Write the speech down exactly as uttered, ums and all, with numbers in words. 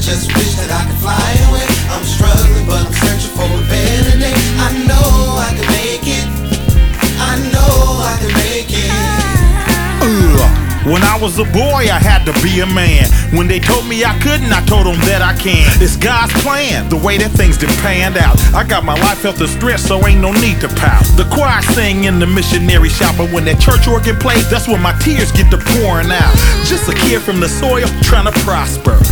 just wish that I could fly away. I'm struggling, but I'm searching for a better day. I know I can make it. I know I can make it. Ugh. When I was a boy, I had to be a man. When they told me I couldn't, I told them that I can. It's God's plan, the way that things done panned out. I got my life health and stress, so ain't no need to pout. The choir sing in the missionary shop, but when that church organ plays, that's when my tears get to pouring out. Just a kid from the soil trying to prosper.